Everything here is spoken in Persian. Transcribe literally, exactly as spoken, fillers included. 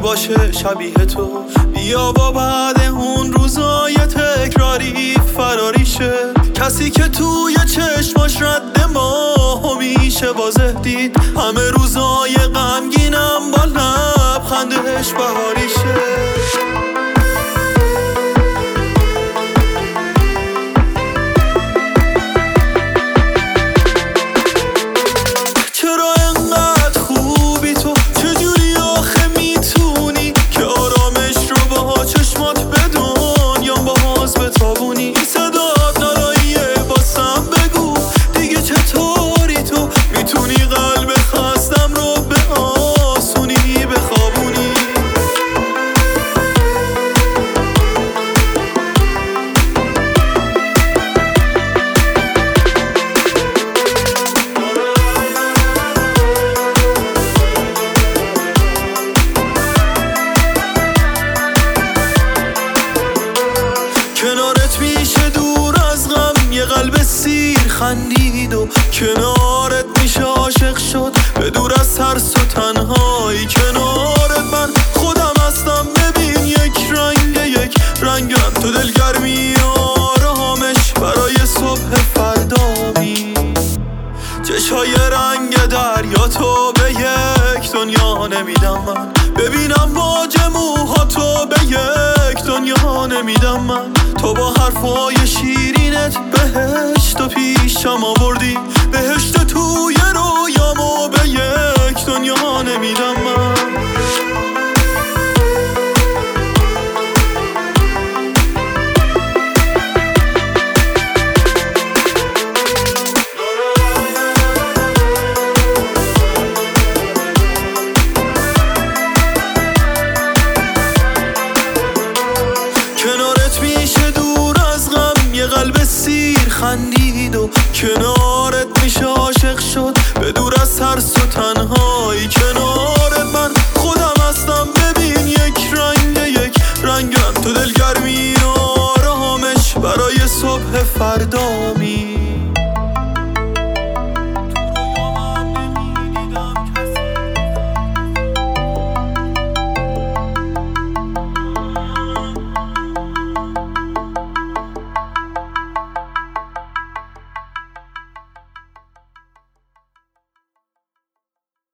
باشه شبیه تو. بیا با بعد اون روزای تکراری فراری شه. کسی که توی چشماش رد ما میشه واضح دید. همه روزای غمگینم با لبخندش بهاری شه. کنارت میشه دور از غم یه قلب سیر خندید و کنارت میشه عاشق شد به دور از ترس و تنهایی. کنارت من خودم هستم ببین یک رنگ یک رنگم تو دلگرمی آرامش برای صبح فردامی. چشای رنگ دریا تو به یک دنیا نمیدم من. ببینم باج موها تو به یک دنیا نمیدم من. تو با حرفای شیرینت بهشت و پیشم آوردی. بهشت توی روی